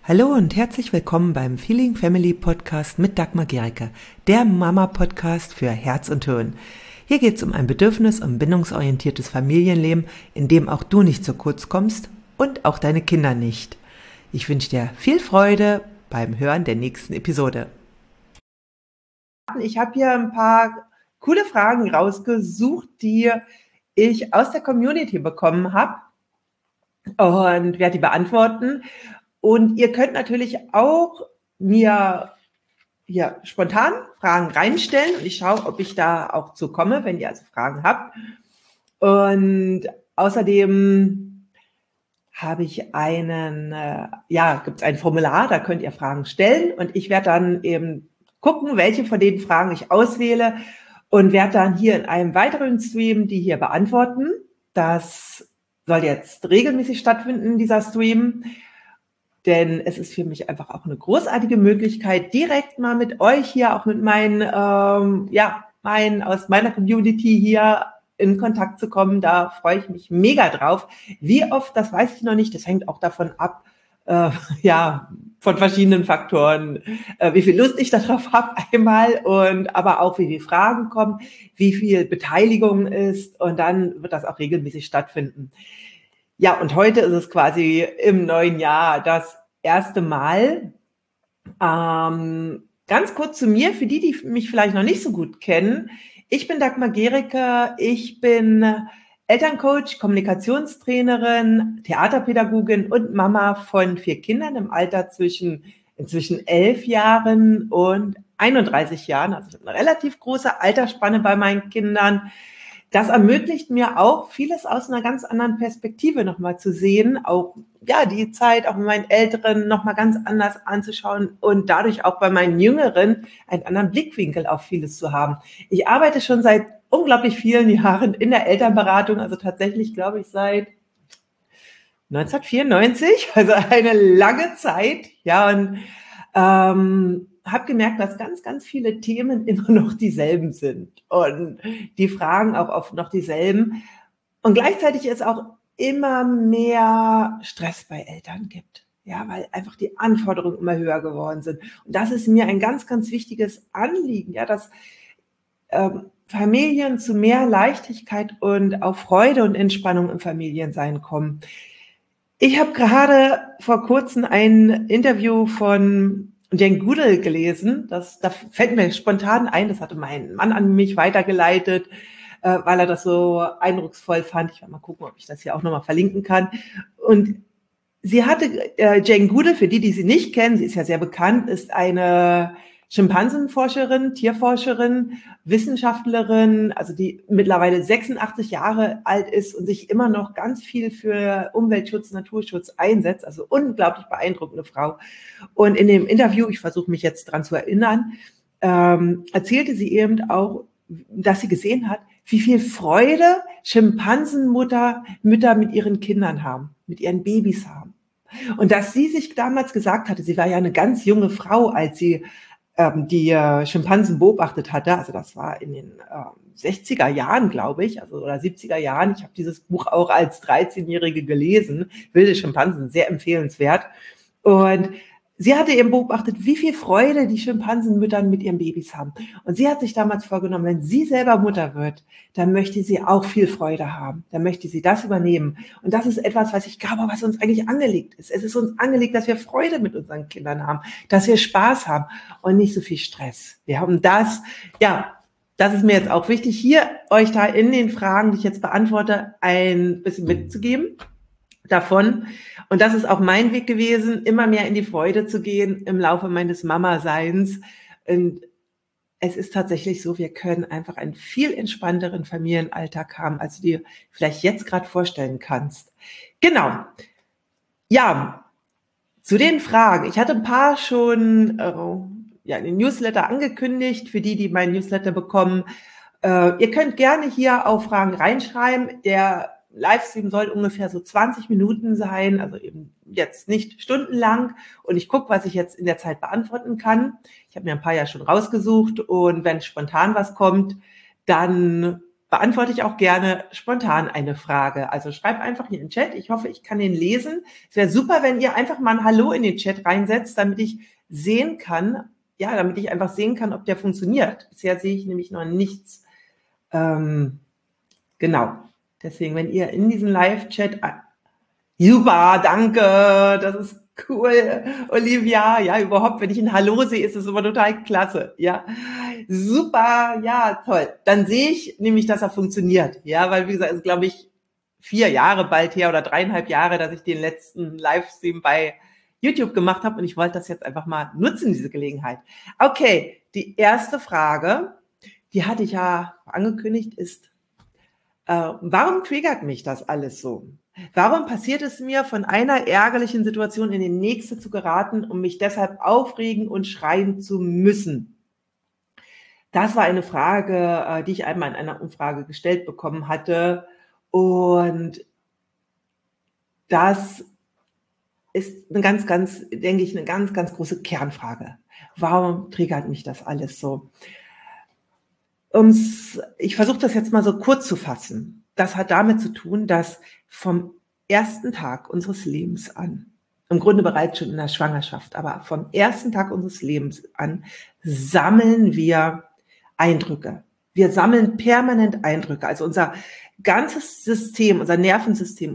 Hallo und herzlich willkommen beim Feeling Family Podcast mit Dagmar Gericke, der Mama-Podcast für Herz und Hirn. Hier geht es um ein bedürfnis- und bindungsorientiertes Familienleben, in dem auch du nicht zu kurz kommst und auch deine Kinder nicht. Ich wünsche dir viel Freude beim Hören der nächsten Episode. Ich habe hier ein paar coole Fragen rausgesucht, die ich aus der Community bekommen habe und werde die beantworten. Und ihr könnt natürlich auch mir hier spontan Fragen reinstellen und ich schaue, ob ich da auch zu komme, wenn ihr also Fragen habt. Und außerdem habe ich gibt es ein Formular, da könnt ihr Fragen stellen und ich werde dann eben gucken, welche von den Fragen ich auswähle und werde dann hier in einem weiteren Stream die hier beantworten. Das soll jetzt regelmäßig stattfinden, dieser Stream. Denn es ist für mich einfach auch eine großartige Möglichkeit, direkt mal mit euch hier, auch mit meinen aus meiner Community hier in Kontakt zu kommen. Da freue ich mich mega drauf. Wie oft, das weiß ich noch nicht. Das hängt auch davon ab, von verschiedenen Faktoren, wie viel Lust ich darauf habe einmal und aber auch, wie viele Fragen kommen, wie viel Beteiligung ist und dann wird das auch regelmäßig stattfinden. Ja, und heute ist es quasi im neuen Jahr das erste Mal. Ganz kurz zu mir, für die mich vielleicht noch nicht so gut kennen. Ich bin Dagmar Gericke, ich bin Elterncoach, Kommunikationstrainerin, Theaterpädagogin und Mama von 4 Kindern im Alter zwischen inzwischen 11 Jahren und 31 Jahren. Also ich habe eine relativ große Altersspanne bei meinen Kindern. Das ermöglicht mir auch, vieles aus einer ganz anderen Perspektive nochmal zu sehen, auch die Zeit auch mit meinen Älteren nochmal ganz anders anzuschauen und dadurch auch bei meinen Jüngeren einen anderen Blickwinkel auf vieles zu haben. Ich arbeite schon seit unglaublich vielen Jahren in der Elternberatung, also tatsächlich, glaube ich, seit 1994, also eine lange Zeit, und habe gemerkt, dass ganz, ganz viele Themen immer noch dieselben sind und die Fragen auch oft noch dieselben. Und gleichzeitig es auch immer mehr Stress bei Eltern gibt. Ja, weil einfach die Anforderungen immer höher geworden sind. Und das ist mir ein ganz, ganz wichtiges Anliegen, dass Familien zu mehr Leichtigkeit und auch Freude und Entspannung im Familiensein kommen. Ich habe gerade vor kurzem ein Interview von Jane Goodall gelesen. Da fällt mir spontan ein, das hatte mein Mann an mich weitergeleitet, weil er das so eindrucksvoll fand. Ich werde mal gucken, ob ich das hier auch nochmal verlinken kann. Und sie hatte, Jane Goodall, für die sie nicht kennen, sie ist ja sehr bekannt, ist eine Schimpansenforscherin, Tierforscherin, Wissenschaftlerin, also die mittlerweile 86 Jahre alt ist und sich immer noch ganz viel für Umweltschutz, Naturschutz einsetzt. Also unglaublich beeindruckende Frau. Und in dem Interview, ich versuche mich jetzt dran zu erinnern, erzählte sie eben auch, dass sie gesehen hat, wie viel Freude Schimpansenmütter mit ihren Kindern haben, mit ihren Babys haben. Und dass sie sich damals gesagt hatte, sie war ja eine ganz junge Frau, als sie die Schimpansen beobachtet hatte, also das war in den 60er Jahren, glaube ich, oder 70er Jahren. Ich habe dieses Buch auch als 13-Jährige gelesen, Wilde Schimpansen, sehr empfehlenswert. Und sie hatte eben beobachtet, wie viel Freude die Schimpansenmütter mit ihren Babys haben. Und sie hat sich damals vorgenommen, wenn sie selber Mutter wird, dann möchte sie auch viel Freude haben. Dann möchte sie das übernehmen. Und das ist etwas, was ich glaube, was uns eigentlich angelegt ist. Es ist uns angelegt, dass wir Freude mit unseren Kindern haben, dass wir Spaß haben und nicht so viel Stress. Wir haben das ist mir jetzt auch wichtig, hier euch da in den Fragen, die ich jetzt beantworte, ein bisschen mitzugeben davon. Und das ist auch mein Weg gewesen, immer mehr in die Freude zu gehen im Laufe meines Mama-Seins. Und es ist tatsächlich so, wir können einfach einen viel entspannteren Familienalltag haben, als du dir vielleicht jetzt gerade vorstellen kannst. Genau. Ja, zu den Fragen. Ich hatte ein paar schon in den Newsletter angekündigt, für die meinen Newsletter bekommen. Ihr könnt gerne hier auch Fragen reinschreiben. Der Livestream soll ungefähr so 20 Minuten sein, also eben jetzt nicht stundenlang. Und ich gucke, was ich jetzt in der Zeit beantworten kann. Ich habe mir ein paar ja schon rausgesucht und wenn spontan was kommt, dann beantworte ich auch gerne spontan eine Frage. Also schreib einfach hier in den Chat. Ich hoffe, ich kann den lesen. Es wäre super, wenn ihr einfach mal ein Hallo in den Chat reinsetzt, damit ich sehen kann, ja, damit ich einfach sehen kann, ob der funktioniert. Bisher sehe ich nämlich noch nichts. Genau. Deswegen, wenn ihr in diesen Live-Chat, super, danke, das ist cool, Olivia. Ja, überhaupt, wenn ich ein Hallo sehe, ist es immer total klasse. Ja, super, ja, toll. Dann sehe ich nämlich, dass er funktioniert. Ja, weil, wie gesagt, es ist, glaube ich, 4 Jahre bald her oder 3,5 Jahre, dass ich den letzten Livestream bei YouTube gemacht habe und ich wollte das jetzt einfach mal nutzen, diese Gelegenheit. Okay, die erste Frage, die hatte ich ja angekündigt, ist, warum triggert mich das alles so? Warum passiert es mir, von einer ärgerlichen Situation in die nächste zu geraten, um mich deshalb aufregen und schreien zu müssen? Das war eine Frage, die ich einmal in einer Umfrage gestellt bekommen hatte. Und das ist eine denke ich, eine ganz große Kernfrage. Warum triggert mich das alles so? Ich versuche das jetzt mal so kurz zu fassen. Das hat damit zu tun, dass vom ersten Tag unseres Lebens an, im Grunde bereits schon in der Schwangerschaft, aber vom ersten Tag unseres Lebens an sammeln wir Eindrücke. Wir sammeln permanent Eindrücke. Also unser ganzes System, unser Nervensystem,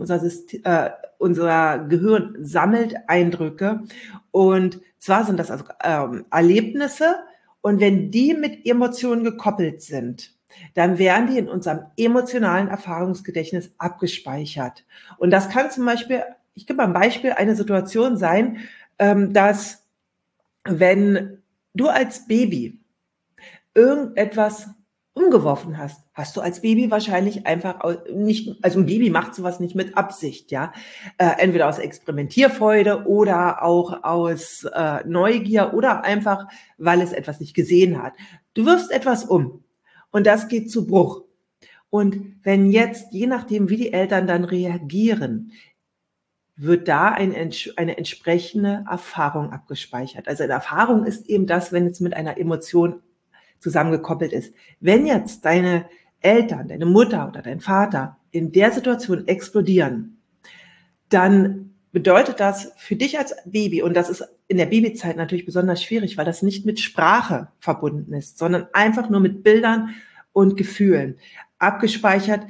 unser Gehirn sammelt Eindrücke. Und zwar sind das also Erlebnisse. Und wenn die mit Emotionen gekoppelt sind, dann werden die in unserem emotionalen Erfahrungsgedächtnis abgespeichert. Und das kann zum Beispiel, ich gebe mal ein Beispiel, eine Situation sein, dass wenn du als Baby irgendetwas umgeworfen hast, hast du als Baby wahrscheinlich einfach nicht, also ein Baby macht sowas nicht mit Absicht, ja, entweder aus Experimentierfreude oder auch aus Neugier oder einfach, weil es etwas nicht gesehen hat. Du wirfst etwas um und das geht zu Bruch. Und wenn jetzt, je nachdem, wie die Eltern dann reagieren, wird da eine entsprechende Erfahrung abgespeichert. Also eine Erfahrung ist eben das, wenn es mit einer Emotion zusammengekoppelt ist. Wenn jetzt deine Eltern, deine Mutter oder dein Vater in der Situation explodieren, dann bedeutet das für dich als Baby, und das ist in der Babyzeit natürlich besonders schwierig, weil das nicht mit Sprache verbunden ist, sondern einfach nur mit Bildern und Gefühlen. Abgespeichert,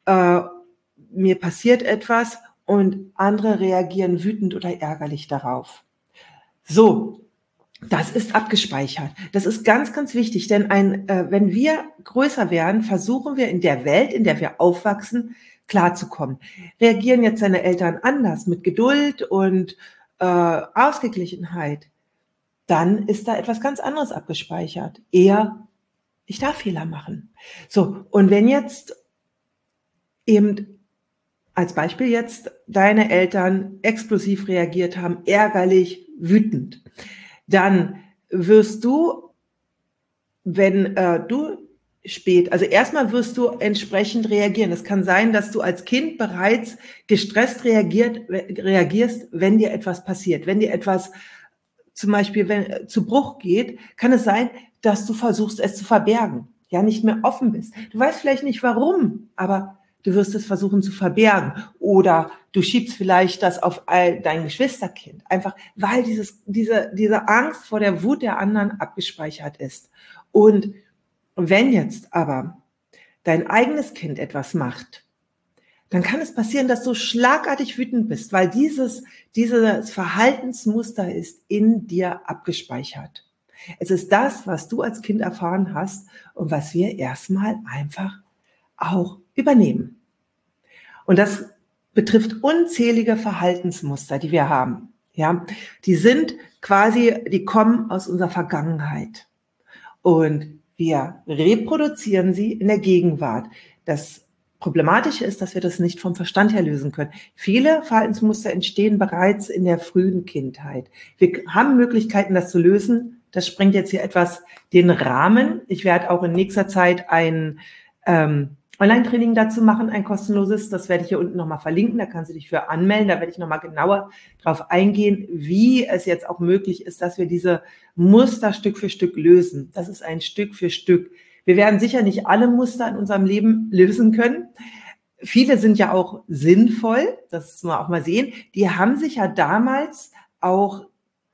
mir passiert etwas und andere reagieren wütend oder ärgerlich darauf. So, das ist abgespeichert. Das ist ganz wichtig, denn wenn wir größer werden, versuchen wir in der Welt, in der wir aufwachsen, klarzukommen. Reagieren jetzt deine Eltern anders, mit Geduld und Ausgeglichenheit, dann ist da etwas ganz anderes abgespeichert. Eher, ich darf Fehler machen. So, und wenn jetzt eben als Beispiel jetzt deine Eltern explosiv reagiert haben, ärgerlich, wütend, dann wirst du, wenn also erstmal wirst du entsprechend reagieren. Es kann sein, dass du als Kind bereits gestresst reagierst, wenn dir etwas passiert. Wenn dir etwas zum Beispiel zu Bruch geht, kann es sein, dass du versuchst, es zu verbergen, ja, nicht mehr offen bist. Du weißt vielleicht nicht warum, aber du wirst es versuchen zu verbergen oder du schiebst vielleicht das auf dein Geschwisterkind, einfach weil diese Angst vor der Wut der anderen abgespeichert ist. Und wenn jetzt aber dein eigenes Kind etwas macht, dann kann es passieren, dass du schlagartig wütend bist, weil dieses Verhaltensmuster ist in dir abgespeichert. Es ist das, was du als Kind erfahren hast und was wir erstmal einfach auch übernehmen. Und das betrifft unzählige Verhaltensmuster, die wir haben. Ja, die kommen aus unserer Vergangenheit. Und wir reproduzieren sie in der Gegenwart. Das Problematische ist, dass wir das nicht vom Verstand her lösen können. Viele Verhaltensmuster entstehen bereits in der frühen Kindheit. Wir haben Möglichkeiten, das zu lösen. Das sprengt jetzt hier etwas den Rahmen. Ich werde auch in nächster Zeit ein Online-Training dazu machen, ein kostenloses. Das werde ich hier unten nochmal verlinken. Da kannst du dich für anmelden. Da werde ich nochmal genauer drauf eingehen, wie es jetzt auch möglich ist, dass wir diese Muster Stück für Stück lösen. Das ist ein Stück für Stück. Wir werden sicher nicht alle Muster in unserem Leben lösen können. Viele sind ja auch sinnvoll, das muss man auch mal sehen. Die haben sich ja damals auch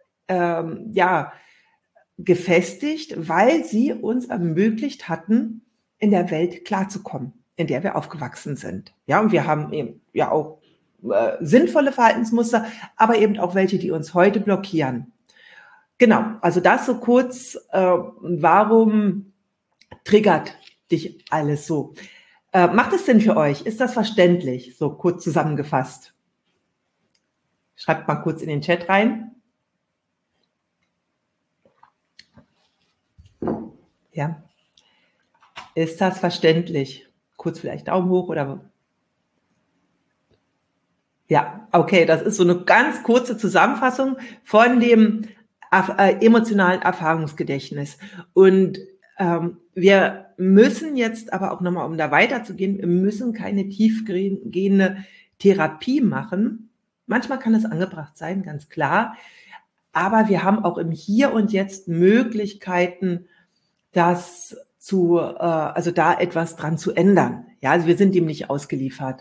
gefestigt, weil sie uns ermöglicht hatten, in der Welt klarzukommen, in der wir aufgewachsen sind. Ja, und wir haben eben ja auch sinnvolle Verhaltensmuster, aber eben auch welche, die uns heute blockieren. Genau, also das so kurz, warum triggert dich alles so? Macht es denn für euch? Ist das verständlich? So kurz zusammengefasst. Schreibt mal kurz in den Chat rein. Ja. Ist das verständlich? Kurz vielleicht Daumen hoch oder... Ja, okay, das ist so eine ganz kurze Zusammenfassung von dem emotionalen Erfahrungsgedächtnis. Und wir müssen jetzt aber auch nochmal, um da weiterzugehen, wir müssen keine tiefgehende Therapie machen. Manchmal kann es angebracht sein, ganz klar. Aber wir haben auch im Hier und Jetzt Möglichkeiten, das also da etwas dran zu ändern. Ja, also wir sind dem nicht ausgeliefert.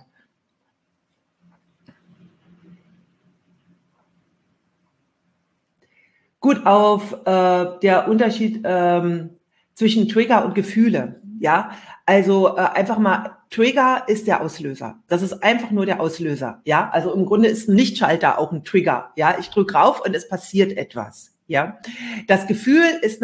Gut, auf der Unterschied zwischen Trigger und Gefühle. Ja, also einfach mal, Trigger ist der Auslöser. Das ist einfach nur der Auslöser. Ja, also im Grunde ist ein Lichtschalter auch ein Trigger. Ja, ich drücke rauf und es passiert etwas. Ja, das Gefühl ist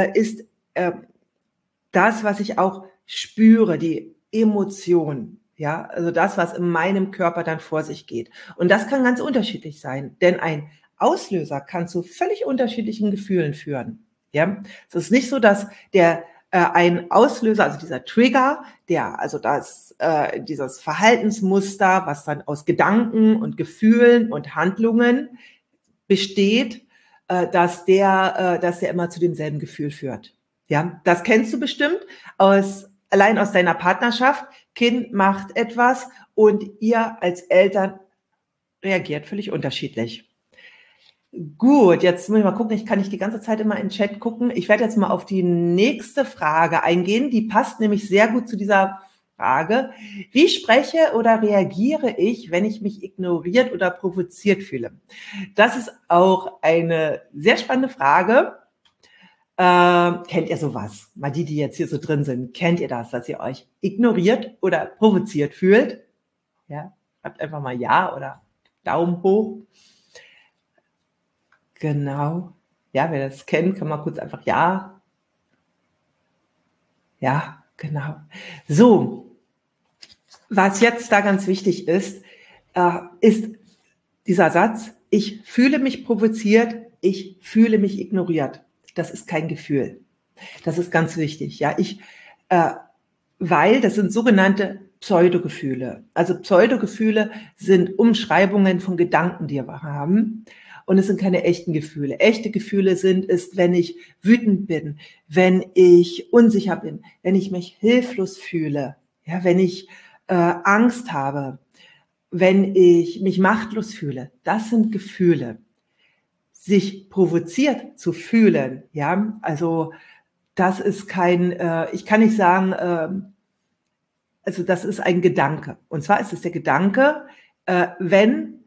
das, was ich auch spüre, die Emotion. Ja, also das, was in meinem Körper dann vor sich geht. Und das kann ganz unterschiedlich sein, denn ein Auslöser kann zu völlig unterschiedlichen Gefühlen führen. Ja, es ist nicht so, dass ein Auslöser, also dieser Trigger, dieses Verhaltensmuster, was dann aus Gedanken und Gefühlen und Handlungen besteht, dass der immer zu demselben Gefühl führt. Ja, das kennst du bestimmt allein aus deiner Partnerschaft. Kind macht etwas und ihr als Eltern reagiert völlig unterschiedlich. Gut, jetzt muss ich mal gucken, ich kann nicht die ganze Zeit immer in den Chat gucken. Ich werde jetzt mal auf die nächste Frage eingehen, die passt nämlich sehr gut zu dieser Frage. Wie spreche oder reagiere ich, wenn ich mich ignoriert oder provoziert fühle? Das ist auch eine sehr spannende Frage. Kennt ihr sowas? Mal die jetzt hier so drin sind, kennt ihr das, dass ihr euch ignoriert oder provoziert fühlt? Ja, schreibt einfach mal Ja oder Daumen hoch. Genau. Ja, wer das kennt, kann mal kurz einfach Ja. Ja, genau. So, was jetzt da ganz wichtig ist dieser Satz, ich fühle mich provoziert, ich fühle mich ignoriert. Das ist kein Gefühl. Das ist ganz wichtig. Ja, weil das sind sogenannte Pseudogefühle. Also Pseudogefühle sind Umschreibungen von Gedanken, die wir haben. Und es sind keine echten Gefühle. Echte Gefühle ist, wenn ich wütend bin, wenn ich unsicher bin, wenn ich mich hilflos fühle, ja, wenn ich Angst habe, wenn ich mich machtlos fühle. Das sind Gefühle. Sich provoziert zu fühlen, ja, also das ist ich kann nicht sagen, also das ist ein Gedanke. Und zwar ist es der Gedanke, wenn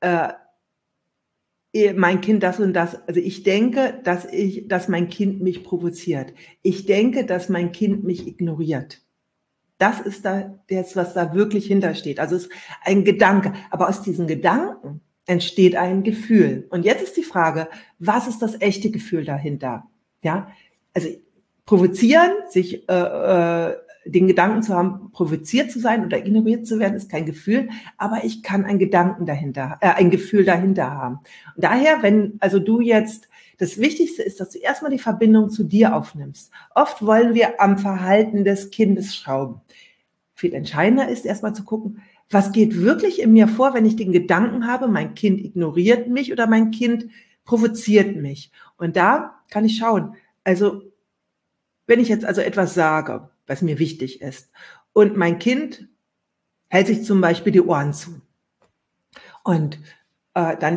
mein Kind das und das, also ich denke, dass mein Kind mich provoziert. Ich denke, dass mein Kind mich ignoriert. Das ist das, was da wirklich hintersteht. Also es ist ein Gedanke. Aber aus diesen Gedanken entsteht ein Gefühl. Und jetzt ist die Frage, was ist das echte Gefühl dahinter? Ja, also provozieren, sich den Gedanken zu haben, provoziert zu sein oder ignoriert zu werden, ist kein Gefühl, aber ich kann ein Gefühl dahinter haben. Und daher, das Wichtigste ist, dass du erstmal die Verbindung zu dir aufnimmst. Oft wollen wir am Verhalten des Kindes schrauben. Viel entscheidender ist erstmal zu gucken, was geht wirklich in mir vor, wenn ich den Gedanken habe, mein Kind ignoriert mich oder mein Kind provoziert mich. Und da kann ich schauen, also wenn ich jetzt also etwas sage, was mir wichtig ist, und mein Kind hält sich zum Beispiel die Ohren zu. Und dann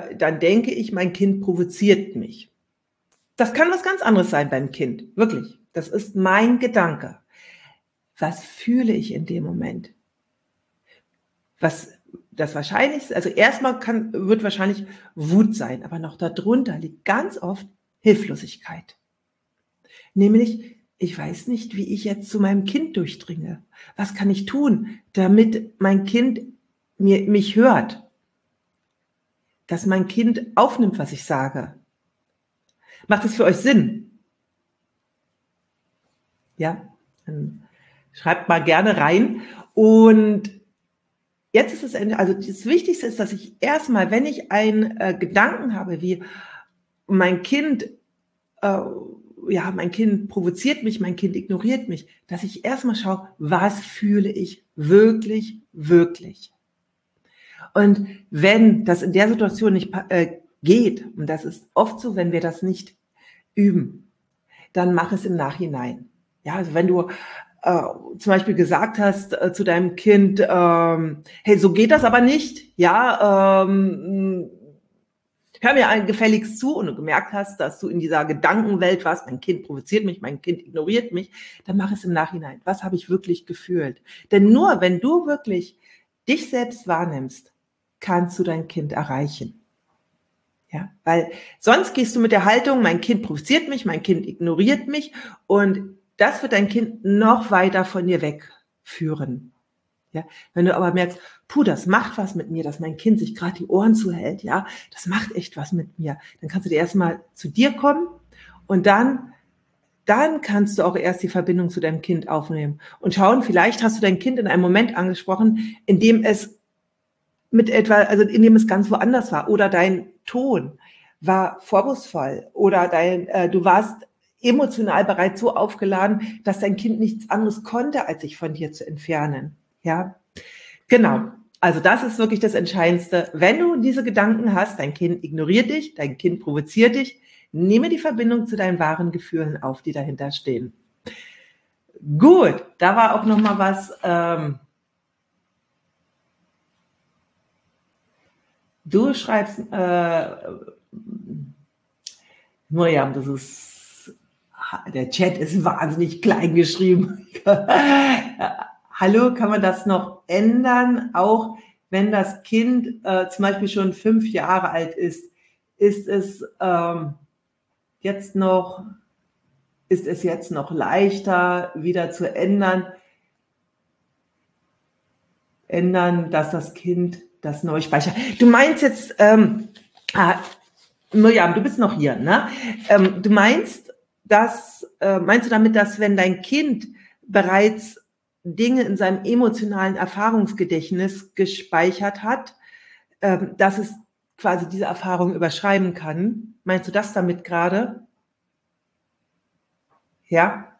denke ich, mein Kind provoziert mich. Das kann was ganz anderes sein beim Kind, wirklich. Das ist mein Gedanke. Was fühle ich in dem Moment? Was das Wahrscheinlichste, also erstmal wird wahrscheinlich Wut sein, aber noch darunter liegt ganz oft Hilflosigkeit. Nämlich, ich weiß nicht, wie ich jetzt zu meinem Kind durchdringe. Was kann ich tun, damit mein Kind mich hört? Dass mein Kind aufnimmt, was ich sage. Macht es für euch Sinn? Ja, dann schreibt mal gerne rein. Und jetzt ist es, also das Wichtigste ist, dass ich erstmal, wenn ich einen Gedanken habe, wie mein Kind, mein Kind provoziert mich, mein Kind ignoriert mich, dass ich erstmal schaue, was fühle ich wirklich, wirklich. Und wenn das in der Situation nicht geht, und das ist oft so, wenn wir das nicht üben, dann mach es im Nachhinein. Ja, also wenn du zum Beispiel gesagt hast zu deinem Kind, hey, so geht das aber nicht, ja, hör mir gefälligst zu, und du gemerkt hast, dass du in dieser Gedankenwelt warst, mein Kind provoziert mich, mein Kind ignoriert mich, dann mach es im Nachhinein. Was habe ich wirklich gefühlt? Denn nur wenn du wirklich dich selbst wahrnimmst, kannst du dein Kind erreichen. Ja, weil sonst gehst du mit der Haltung, mein Kind provoziert mich, mein Kind ignoriert mich, und das wird dein Kind noch weiter von dir wegführen. Ja, wenn du aber merkst, das macht was mit mir, dass mein Kind sich gerade die Ohren zuhält, ja, das macht echt was mit mir, dann kannst du dir erstmal zu dir kommen, und dann kannst du auch erst die Verbindung zu deinem Kind aufnehmen und schauen, vielleicht hast du dein Kind in einem Moment angesprochen, in dem es in dem es ganz woanders war, oder dein Ton war vorwurfsvoll, oder du warst emotional bereits so aufgeladen, dass dein Kind nichts anderes konnte, als sich von dir zu entfernen. Ja, genau. Also das ist wirklich das Entscheidendste. Wenn du diese Gedanken hast, dein Kind ignoriert dich, dein Kind provoziert dich, nehme die Verbindung zu deinen wahren Gefühlen auf, die dahinter stehen. Gut, da war auch noch mal was. Du schreibst, Miriam, der Chat ist wahnsinnig klein geschrieben. Hallo, kann man das noch ändern? Auch wenn das Kind zum Beispiel schon 5 Jahre alt ist es jetzt noch leichter, wieder zu ändern, dass das Kind das neu speichert. Du meinst jetzt, Miriam, du bist noch hier, ne? Du meinst, meinst du damit, dass wenn dein Kind bereits Dinge in seinem emotionalen Erfahrungsgedächtnis gespeichert hat, dass es quasi diese Erfahrung überschreiben kann? Meinst du das damit gerade? Ja?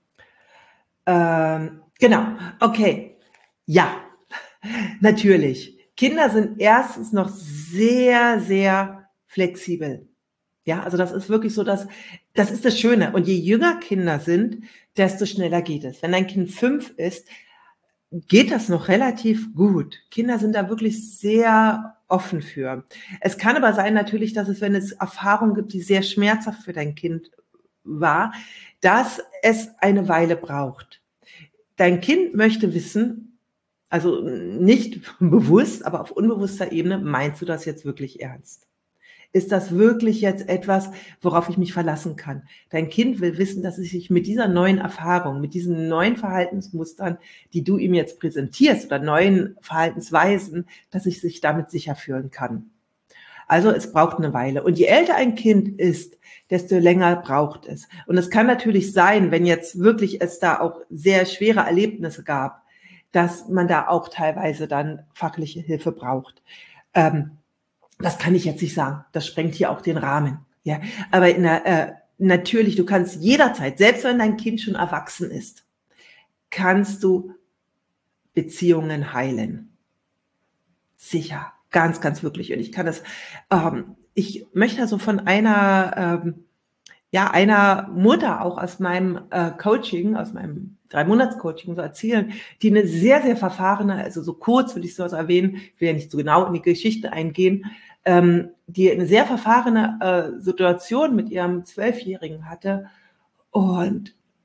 Genau, okay. Ja, natürlich. Kinder sind erstens noch sehr, sehr flexibel. Ja, also das ist wirklich so, das ist das Schöne. Und je jünger Kinder sind, desto schneller geht es. Wenn ein Kind 5 ist, geht das noch relativ gut. Kinder sind da wirklich sehr offen für. Es kann aber sein natürlich, dass wenn es Erfahrungen gibt, die sehr schmerzhaft für dein Kind war, dass es eine Weile braucht. Dein Kind möchte wissen, also nicht bewusst, aber auf unbewusster Ebene, meinst du das jetzt wirklich ernst? Ist das wirklich jetzt etwas, worauf ich mich verlassen kann? Dein Kind will wissen, dass es sich mit dieser neuen Erfahrung, mit diesen neuen Verhaltensmustern, die du ihm jetzt präsentierst, oder neuen Verhaltensweisen, dass ich sich damit sicher fühlen kann. Also es braucht eine Weile. Und je älter ein Kind ist, desto länger braucht es. Und es kann natürlich sein, wenn jetzt wirklich es da auch sehr schwere Erlebnisse gab, dass man da auch teilweise dann fachliche Hilfe braucht. Das kann ich jetzt nicht sagen. Das sprengt hier auch den Rahmen. Ja, aber natürlich, du kannst jederzeit, selbst wenn dein Kind schon erwachsen ist, kannst du Beziehungen heilen. Sicher, ganz, ganz wirklich. Und ich kann das, ich möchte also von einer Mutter auch aus meinem Coaching, aus meinem 3-Monats-Coaching so erzählen, die eine sehr, sehr verfahrene, also so kurz will ich sowas erwähnen, ich will ja nicht so genau in die Geschichte eingehen, die eine sehr verfahrene Situation mit ihrem 12-Jährigen hatte. Und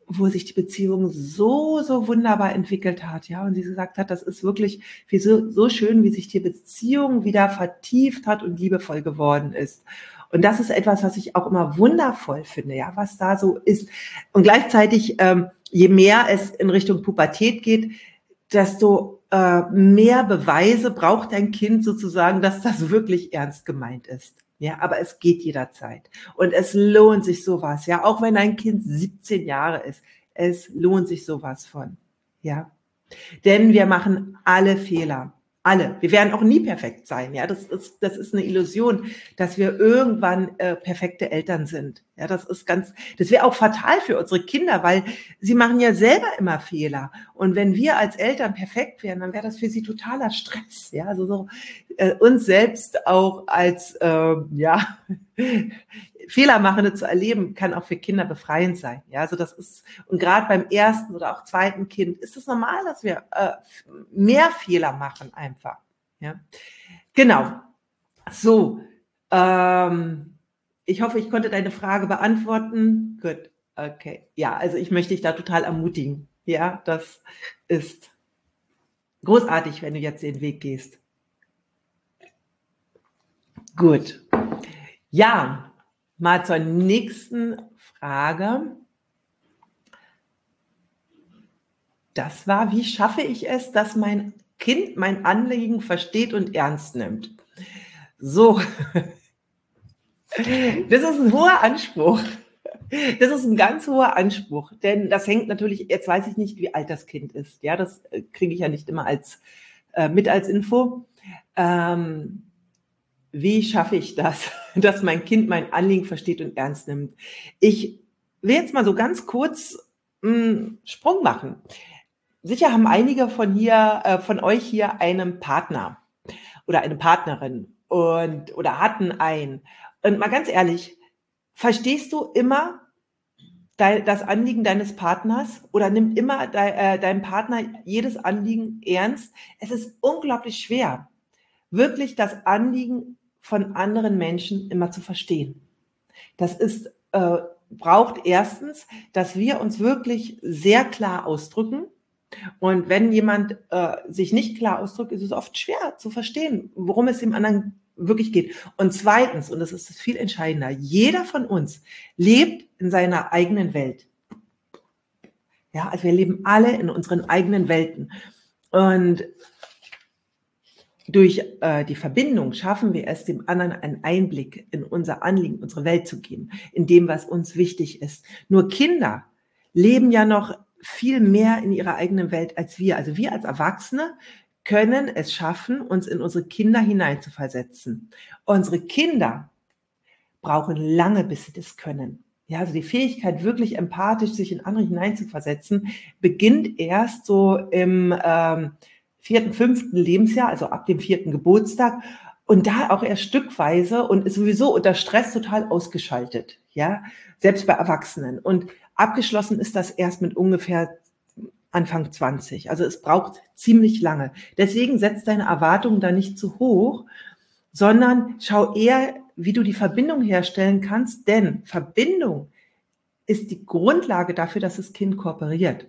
wo sich die Beziehung so, so wunderbar entwickelt hat, ja, und sie gesagt hat, das ist wirklich so schön, wie sich die Beziehung wieder vertieft hat und liebevoll geworden ist. Und das ist etwas, was ich auch immer wundervoll finde, ja, was da so ist. Und gleichzeitig, je mehr es in Richtung Pubertät geht, desto mehr Beweise braucht dein Kind sozusagen, dass das wirklich ernst gemeint ist. Ja, aber es geht jederzeit. Und es lohnt sich sowas, ja, auch wenn ein Kind 17 Jahre ist. Es lohnt sich sowas von, ja. Denn wir machen alle Fehler. Alle. Wir werden auch nie perfekt sein. Ja, das ist eine Illusion, dass wir irgendwann perfekte Eltern sind. Ja, das wäre auch fatal für unsere Kinder, weil sie machen ja selber immer Fehler. Und wenn wir als Eltern perfekt wären, dann wäre das für sie totaler Stress. Ja, also so uns selbst auch als ja Fehlermachende zu erleben, kann auch für Kinder befreiend sein. Ja, also das ist, und gerade beim ersten oder auch zweiten Kind ist es normal, dass wir mehr Fehler machen einfach. Ja, genau. So, ich hoffe, ich konnte deine Frage beantworten. Gut, okay. Ja, also ich möchte dich da total ermutigen. Ja, das ist großartig, wenn du jetzt den Weg gehst. Gut. Ja, mal zur nächsten Frage. Das war, wie schaffe ich es, dass mein Kind mein Anliegen versteht und ernst nimmt? So, das ist ein hoher Anspruch. Das ist ein ganz hoher Anspruch, denn das hängt natürlich, jetzt weiß ich nicht, wie alt das Kind ist. Ja, das kriege ich ja nicht immer mit als Info. Wie schaffe ich das, dass mein Kind mein Anliegen versteht und ernst nimmt? Ich will jetzt mal so ganz kurz einen Sprung machen. Sicher haben einige von euch hier einen Partner oder eine Partnerin oder hatten einen. Und mal ganz ehrlich, verstehst du immer das Anliegen deines Partners oder nimmt immer dein Partner jedes Anliegen ernst? Es ist unglaublich schwer, wirklich das Anliegen von anderen Menschen immer zu verstehen. Das braucht erstens, dass wir uns wirklich sehr klar ausdrücken. Und wenn jemand sich nicht klar ausdrückt, ist es oft schwer zu verstehen, worum es dem anderen wirklich geht. Und zweitens, und das ist viel entscheidender, jeder von uns lebt in seiner eigenen Welt. Ja, also wir leben alle in unseren eigenen Welten. Und durch die Verbindung schaffen wir es, dem anderen einen Einblick in unser Anliegen, unsere Welt zu geben, in dem, was uns wichtig ist. Nur Kinder leben ja noch viel mehr in ihrer eigenen Welt als wir. Also wir als Erwachsene können es schaffen, uns in unsere Kinder hineinzuversetzen. Unsere Kinder brauchen lange, bis sie das können. Ja, also die Fähigkeit, wirklich empathisch sich in andere hineinzuversetzen, beginnt erst so im 4., 5. Lebensjahr, also ab dem 4. Geburtstag, und da auch erst stückweise und ist sowieso unter Stress total ausgeschaltet, ja, selbst bei Erwachsenen. Und abgeschlossen ist das erst mit ungefähr Anfang 20. Also es braucht ziemlich lange. Deswegen setzt deine Erwartungen da nicht zu hoch, sondern schau eher, wie du die Verbindung herstellen kannst, denn Verbindung ist die Grundlage dafür, dass das Kind kooperiert.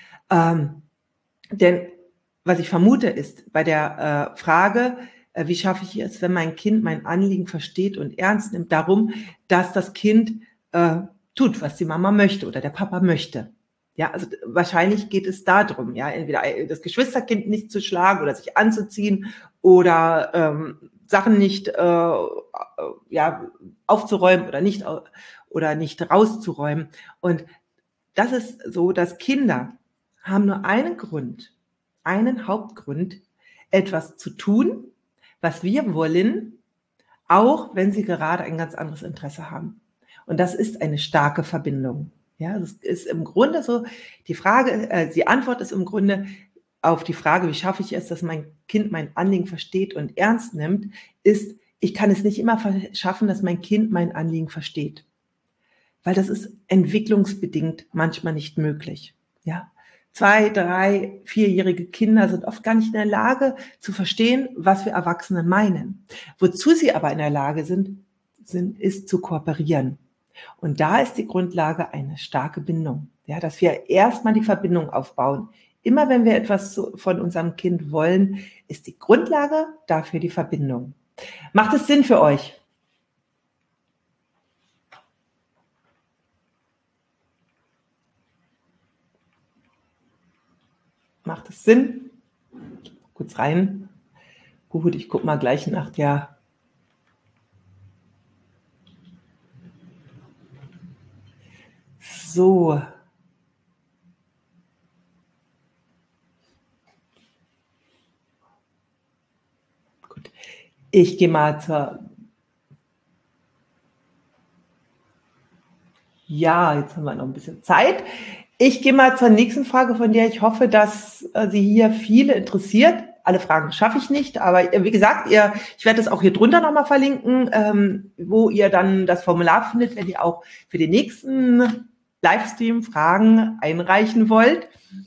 Denn was ich vermute ist, bei der Frage, wie schaffe ich es, wenn mein Kind mein Anliegen versteht und ernst nimmt, darum, dass das Kind tut, was die Mama möchte oder der Papa möchte. Ja, also wahrscheinlich geht es darum, ja, entweder das Geschwisterkind nicht zu schlagen oder sich anzuziehen oder Sachen nicht ja, aufzuräumen oder nicht rauszuräumen. Und das ist so, dass Kinder haben nur einen Grund, einen Hauptgrund, etwas zu tun, was wir wollen, auch wenn sie gerade ein ganz anderes Interesse haben. Und das ist eine starke Verbindung. Ja, das ist im Grunde so, die Antwort ist im Grunde auf die Frage, wie schaffe ich es, dass mein Kind mein Anliegen versteht und ernst nimmt, ist, ich kann es nicht immer schaffen, dass mein Kind mein Anliegen versteht. Weil das ist entwicklungsbedingt manchmal nicht möglich. Ja, 2-, 3-, 4-jährige Kinder sind oft gar nicht in der Lage zu verstehen, was wir Erwachsene meinen. Wozu sie aber in der Lage sind, ist zu kooperieren. Und da ist die Grundlage eine starke Bindung. Ja, dass wir erstmal die Verbindung aufbauen. Immer wenn wir etwas von unserem Kind wollen, ist die Grundlage dafür die Verbindung. Macht es Sinn für euch? Macht es Sinn? Kurz rein. Gut, ich gucke mal gleich nach der. So. Gut. Ich gehe mal zur. Ja, jetzt haben wir noch ein bisschen Zeit. Ich gehe mal zur nächsten Frage, von der ich hoffe, dass sie hier viele interessiert. Alle Fragen schaffe ich nicht, aber wie gesagt, ich werde das auch hier drunter nochmal verlinken, wo ihr dann das Formular findet, wenn ihr auch für den nächsten Livestream Fragen einreichen wollt.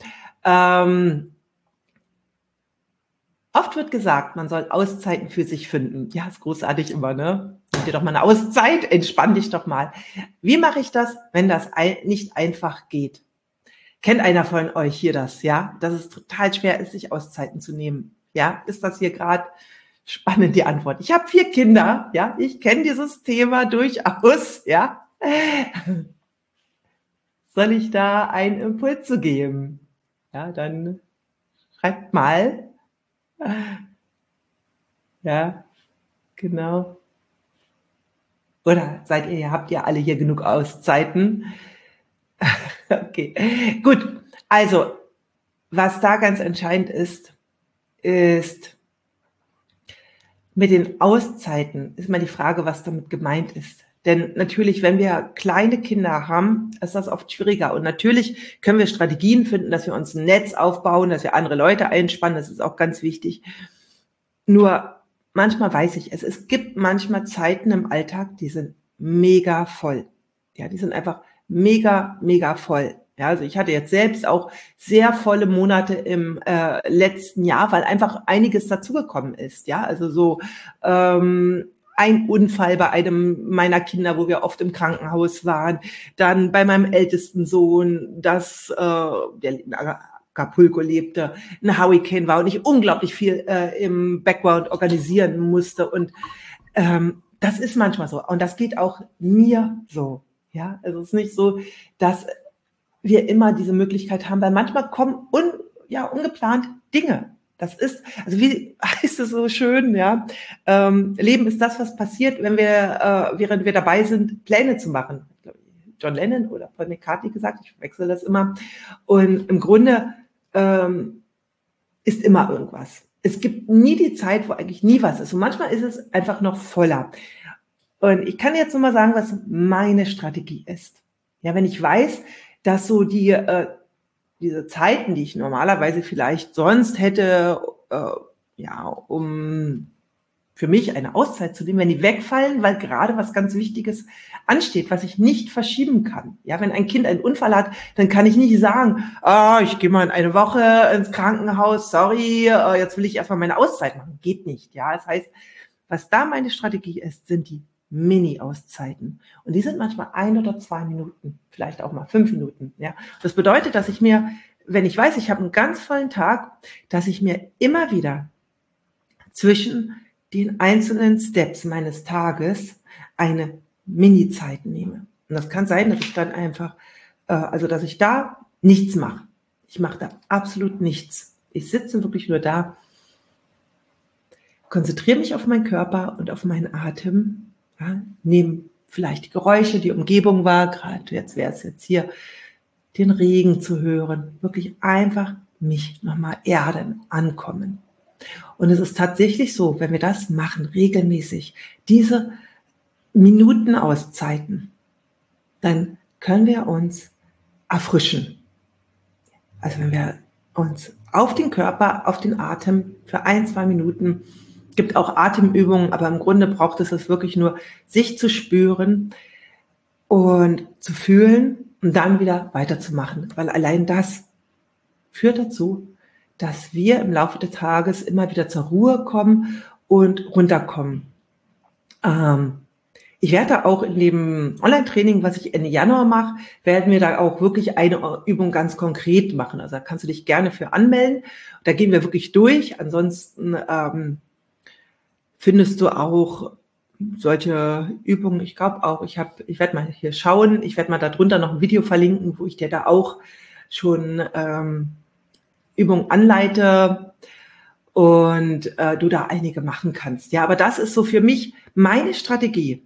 Oft wird gesagt, man soll Auszeiten für sich finden. Ja, ist großartig immer, ne? Nimm dir doch mal eine Auszeit, entspann dich doch mal. Wie mache ich das, wenn das nicht einfach geht? Kennt einer von euch hier das, ja? Dass es total schwer ist, sich Auszeiten zu nehmen. Ja, ist das hier gerade spannend, die Antwort? Ich habe 4 Kinder, ja? Ich kenne dieses Thema durchaus, ja? Soll ich da einen Impuls zu geben? Ja, dann schreibt mal. Ja, genau. Oder habt ihr alle hier genug Auszeiten? Okay, gut. Also, was da ganz entscheidend ist mit den Auszeiten ist mal die Frage, was damit gemeint ist. Denn natürlich, wenn wir kleine Kinder haben, ist das oft schwieriger. Und natürlich können wir Strategien finden, dass wir uns ein Netz aufbauen, dass wir andere Leute einspannen. Das ist auch ganz wichtig. Nur manchmal weiß ich es gibt manchmal Zeiten im Alltag, die sind mega voll. Ja, die sind einfach mega, mega voll. Ja, also ich hatte jetzt selbst auch sehr volle Monate im letzten Jahr, weil einfach einiges dazugekommen ist. Ja, also so ein Unfall bei einem meiner Kinder, wo wir oft im Krankenhaus waren, dann bei meinem ältesten Sohn, der in Acapulco lebte, ein Hurricane war und ich unglaublich viel im Background organisieren musste. Und das ist manchmal so. Und das geht auch mir so. Ja, also es ist nicht so, dass wir immer diese Möglichkeit haben, weil manchmal kommen ungeplant Dinge. Das ist, also wie heißt es so schön, ja, Leben ist das, was passiert, wenn wir, während wir dabei sind, Pläne zu machen. John Lennon oder Paul McCartney gesagt, ich wechsle das immer. Und im Grunde ist immer irgendwas. Es gibt nie die Zeit, wo eigentlich nie was ist. Und manchmal ist es einfach noch voller. Und ich kann jetzt nur mal sagen, was meine Strategie ist. Ja, wenn ich weiß, dass so diese Zeiten, die ich normalerweise vielleicht sonst hätte, um für mich eine Auszeit zu nehmen, wenn die wegfallen, weil gerade was ganz Wichtiges ansteht, was ich nicht verschieben kann. Ja, wenn ein Kind einen Unfall hat, dann kann ich nicht sagen, ich gehe mal in eine Woche ins Krankenhaus, sorry, jetzt will ich erstmal meine Auszeit machen. Geht nicht. Ja, das heißt, was da meine Strategie ist, sind die Mini-Auszeiten. Und die sind manchmal 1 oder 2 Minuten, vielleicht auch mal 5 Minuten. Ja, das bedeutet, dass ich mir, wenn ich weiß, ich habe einen ganz vollen Tag, dass ich mir immer wieder zwischen den einzelnen Steps meines Tages eine Mini-Zeit nehme. Und das kann sein, dass ich dann einfach, dass ich da nichts mache. Ich mache da absolut nichts. Ich sitze wirklich nur da, konzentriere mich auf meinen Körper und auf meinen Atem, ja, nehme vielleicht die Geräusche, die Umgebung wahr, gerade jetzt wäre es jetzt hier, den Regen zu hören, wirklich einfach mich nochmal erden, ankommen. Und es ist tatsächlich so, wenn wir das machen, regelmäßig, diese Minutenauszeiten, dann können wir uns erfrischen. Also wenn wir uns auf den Körper, auf den Atem für 1, 2 Minuten, gibt auch Atemübungen, aber im Grunde braucht es wirklich nur, sich zu spüren und zu fühlen und dann wieder weiterzumachen, weil allein das führt dazu, dass wir im Laufe des Tages immer wieder zur Ruhe kommen und runterkommen. Ich werde da auch in dem Online-Training, was ich Ende Januar mache, werden wir da auch wirklich eine Übung ganz konkret machen. Also da kannst du dich gerne für anmelden. Da gehen wir wirklich durch. Ansonsten findest du auch solche Übungen. Ich glaube auch, ich werde mal hier schauen. Ich werde mal darunter noch ein Video verlinken, wo ich dir da auch schon Übungen anleite und du da einige machen kannst. Ja, aber das ist so für mich meine Strategie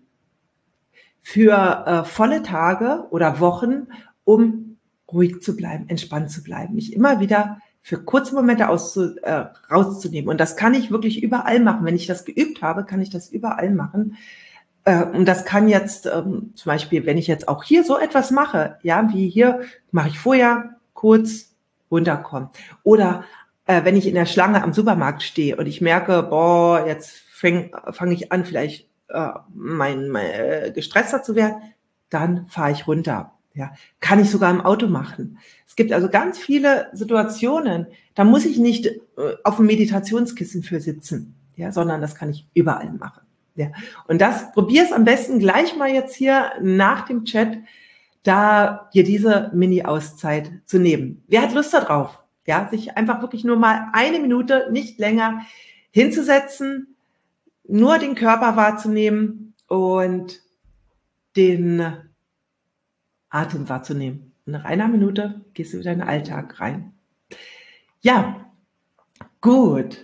für volle Tage oder Wochen, um ruhig zu bleiben, entspannt zu bleiben, mich immer wieder für kurze Momente rauszunehmen. Und das kann ich wirklich überall machen. Wenn ich das geübt habe, kann ich das überall machen. Und das kann jetzt zum Beispiel, wenn ich jetzt auch hier so etwas mache, ja, wie hier, mache ich vorher kurz runterkommen. Oder wenn ich in der Schlange am Supermarkt stehe und ich merke, boah, jetzt fange ich an, vielleicht gestresster zu werden, dann fahre ich runter. Ja, kann ich sogar im Auto machen. Es gibt also ganz viele Situationen, da muss ich nicht auf dem Meditationskissen für sitzen, ja, sondern das kann ich überall machen. Ja. Und das probier's am besten gleich mal jetzt hier nach dem Chat, da dir diese Mini-Auszeit zu nehmen. Wer hat Lust darauf? Ja, sich einfach wirklich nur mal eine Minute, nicht länger hinzusetzen, nur den Körper wahrzunehmen und den Atem wahrzunehmen. Und nach einer Minute gehst du wieder in den Alltag rein. Ja, gut.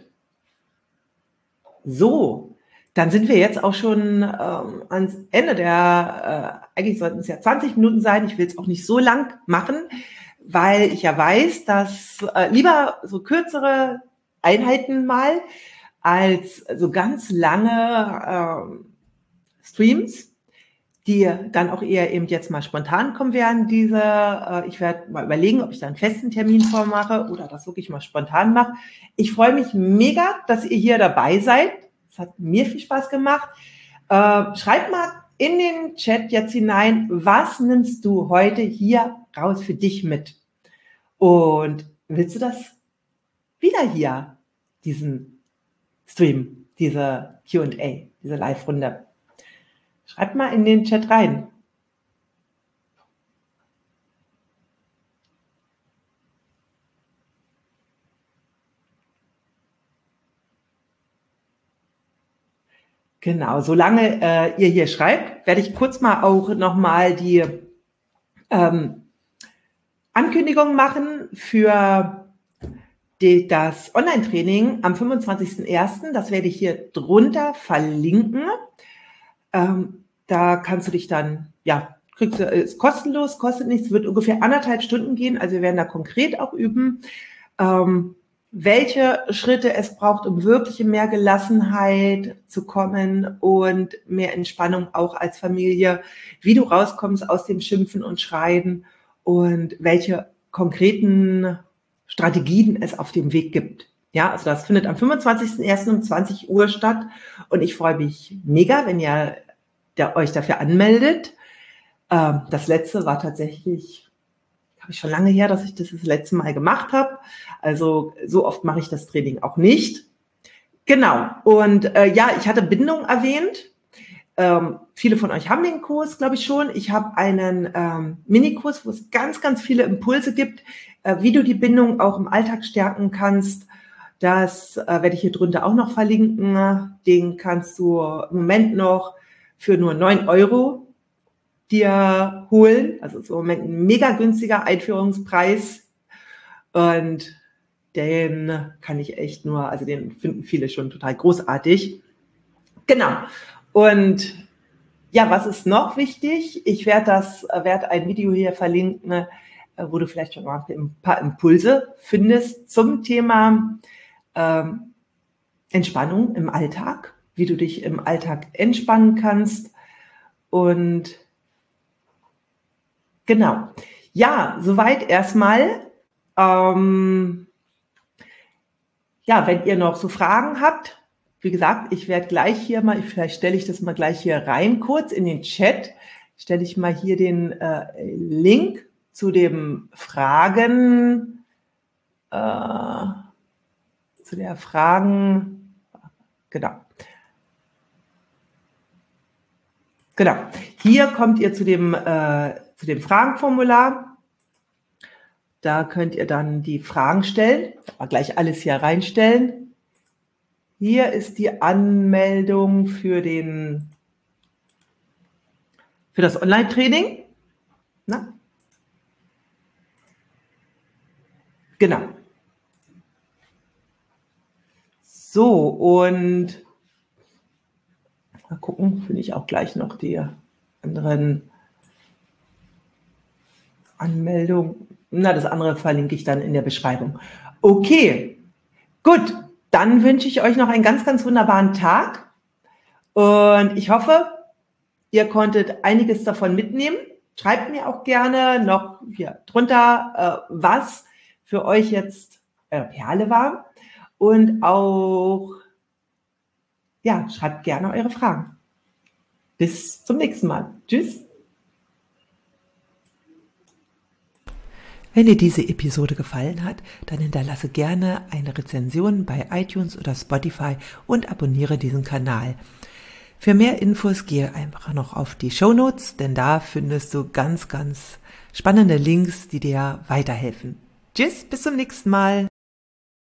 So, dann sind wir jetzt auch schon ans Ende eigentlich sollten es ja 20 Minuten sein. Ich will es auch nicht so lang machen, weil ich ja weiß, dass lieber so kürzere Einheiten mal als so ganz lange Streams, die dann auch eher eben jetzt mal spontan kommen werden. Ich werde mal überlegen, ob ich da einen festen Termin vormache oder das wirklich mal spontan mache. Ich freue mich mega, dass ihr hier dabei seid. Es hat mir viel Spaß gemacht. Schreibt mal in den Chat jetzt hinein, was nimmst du heute hier raus für dich mit? Und willst du das wieder hier, diesen Stream, diese Q&A, diese Live-Runde? Schreibt mal in den Chat rein. Genau, solange ihr hier schreibt, werde ich kurz mal auch nochmal die Ankündigung machen für das Online-Training am 25.01. Das werde ich hier drunter verlinken. Da kannst du dich dann, ja, ist kostenlos, kostet nichts, wird ungefähr 1,5 Stunden gehen. Also wir werden da konkret auch üben, welche Schritte es braucht, um wirklich in mehr Gelassenheit zu kommen und mehr Entspannung auch als Familie, wie du rauskommst aus dem Schimpfen und Schreien und welche konkreten Strategien es auf dem Weg gibt. Ja, also das findet am 25.01. um 20 Uhr statt und ich freue mich mega, wenn ihr euch dafür anmeldet. Das letzte war tatsächlich, habe ich schon lange her, dass ich das letzte Mal gemacht habe. Also so oft mache ich das Training auch nicht. Genau. Und ja, ich hatte Bindung erwähnt. Viele von euch haben den Kurs, glaube ich schon. Ich habe einen Minikurs, wo es ganz, ganz viele Impulse gibt, wie du die Bindung auch im Alltag stärken kannst. Das werde ich hier drunter auch noch verlinken. Den kannst du im Moment noch für nur 9 Euro dir holen. Also ist im Moment ein mega günstiger Einführungspreis. Und den kann ich echt nur, also den finden viele schon total großartig. Genau. Und ja, was ist noch wichtig? Ich werde ein Video hier verlinken, wo du vielleicht schon mal ein paar Impulse findest zum Thema Entspannung im Alltag, wie du dich im Alltag entspannen kannst. Und genau. Ja, soweit erstmal. Ja, wenn ihr noch so Fragen habt, wie gesagt, ich werde gleich hier mal, vielleicht stelle ich das mal gleich hier rein, kurz in den Chat, stelle ich mal hier den Link zu dem Fragen, genau. Genau. Hier kommt ihr zu dem Fragenformular. Da könnt ihr dann die Fragen stellen. Aber gleich alles hier reinstellen. Hier ist die Anmeldung für das Online-Training. Na? Genau. So, und mal gucken, finde ich auch gleich noch die anderen Anmeldungen. Na, das andere verlinke ich dann in der Beschreibung. Okay, gut. Dann wünsche ich euch noch einen ganz, ganz wunderbaren Tag. Und ich hoffe, ihr konntet einiges davon mitnehmen. Schreibt mir auch gerne noch hier drunter, was für euch jetzt Perle war. Und auch, ja, schreibt gerne eure Fragen. Bis zum nächsten Mal. Tschüss. Wenn dir diese Episode gefallen hat, dann hinterlasse gerne eine Rezension bei iTunes oder Spotify und abonniere diesen Kanal. Für mehr Infos gehe einfach noch auf die Shownotes, denn da findest du ganz, ganz spannende Links, die dir weiterhelfen. Tschüss, bis zum nächsten Mal.